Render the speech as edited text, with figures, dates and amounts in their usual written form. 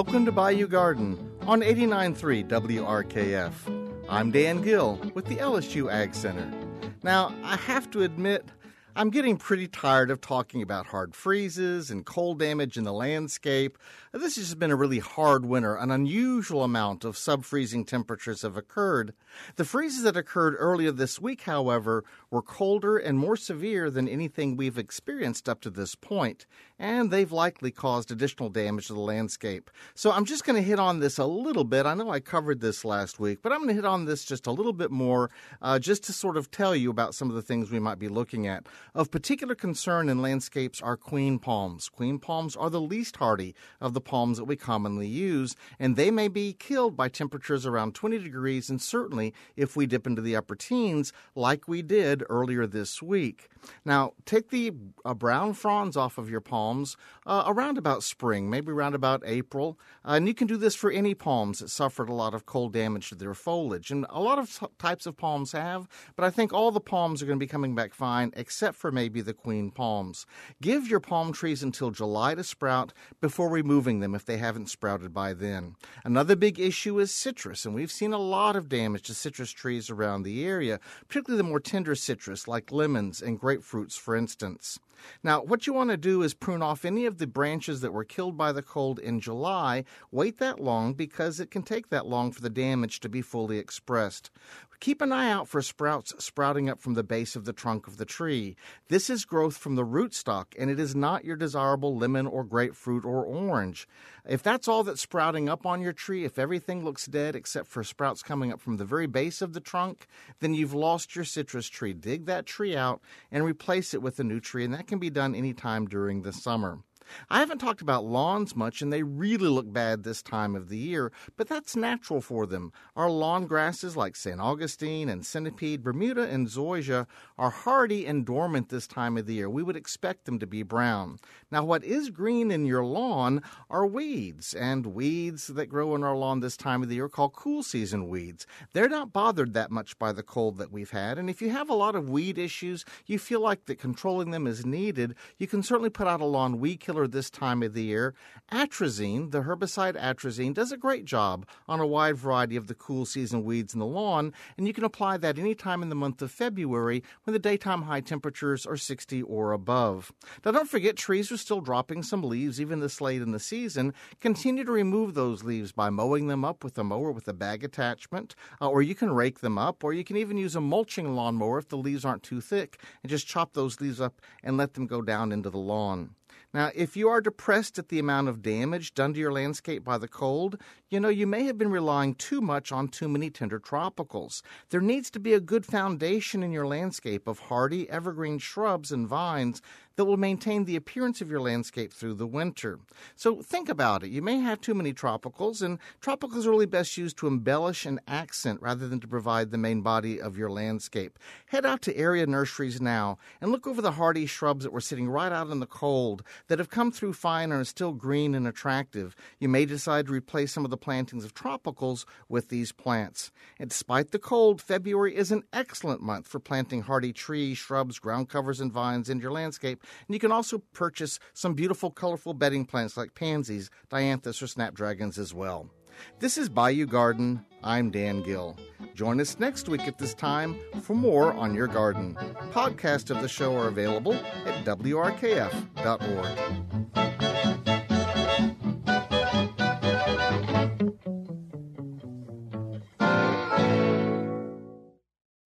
Welcome to Bayou Garden on 89.3 WRKF. I'm Dan Gill with the LSU Ag Center. Now, I have to admit, I'm getting pretty tired of talking about hard freezes and cold damage in the landscape. This has been a really hard winter. An unusual amount of sub-freezing temperatures have occurred. The freezes that occurred earlier this week, however, were colder and more severe than anything we've experienced up to this point, and they've likely caused additional damage to the landscape. So I'm just going to hit on this a little bit. I know I covered this last week, but I'm going to hit on this just a little bit more just to sort of tell you about some of the things we might be looking at. Of particular concern in landscapes are queen palms. Queen palms are the least hardy of the palms that we commonly use, and they may be killed by temperatures around 20 degrees, and certainly if we dip into the upper teens like we did earlier this week. Now, take the brown fronds off of your palms around about spring, maybe around about April, and you can do this for any palms that suffered a lot of cold damage to their foliage. And a lot of types of palms have, but I think all the palms are going to be coming back fine except for maybe the queen palms. Give your palm trees until July to sprout before removing them if they haven't sprouted by then. Another big issue is citrus, and we've seen a lot of damage to citrus trees around the area, particularly the more tender citrus like lemons and grapefruits, for instance. Now, what you want to do is prune off any of the branches that were killed by the cold in July. Wait that long because it can take that long for the damage to be fully expressed. Keep an eye out for sprouts sprouting up from the base of the trunk of the tree. This is growth from the rootstock, and it is not your desirable lemon or grapefruit or orange. If that's all that's sprouting up on your tree, if everything looks dead except for sprouts coming up from the very base of the trunk, then you've lost your citrus tree. Dig that tree out and replace it with a new tree, and that can be done anytime during the summer. I haven't talked about lawns much, and they really look bad this time of the year, but that's natural for them. Our lawn grasses like St. Augustine and centipede, Bermuda, and zoysia are hardy and dormant this time of the year. We would expect them to be brown. Now, what is green in your lawn are weeds, and weeds that grow in our lawn this time of the year are called cool season weeds. They're not bothered that much by the cold that we've had, and if you have a lot of weed issues, you feel like that controlling them is needed, you can certainly put out a lawn weed killer this time of the year. Atrazine, the herbicide atrazine, does a great job on a wide variety of the cool season weeds in the lawn, and you can apply that anytime in the month of February when the daytime high temperatures are 60 or above. Now, don't forget, trees are still dropping some leaves even this late in the season. Continue to remove those leaves by mowing them up with a mower with a bag attachment, or you can rake them up, or you can even use a mulching lawnmower if the leaves aren't too thick, and just chop those leaves up and let them go down into the lawn. Now, if you are depressed at the amount of damage done to your landscape by the cold, you may have been relying too much on too many tender tropicals. There needs to be a good foundation in your landscape of hardy evergreen shrubs and vines that will maintain the appearance of your landscape through the winter. So think about it. You may have too many tropicals, and tropicals are really best used to embellish and accent rather than to provide the main body of your landscape. Head out to area nurseries now and look over the hardy shrubs that were sitting right out in the cold that have come through fine and are still green and attractive. You may decide to replace some of the plantings of tropicals with these plants. And despite the cold, February is an excellent month for planting hardy trees, shrubs, ground covers, and vines in your landscape. And you can also purchase some beautiful, colorful bedding plants like pansies, dianthus, or snapdragons as well. This is Bayou Garden. I'm Dan Gill. Join us next week at this time for more on your garden. Podcasts of the show are available at WRKF.org.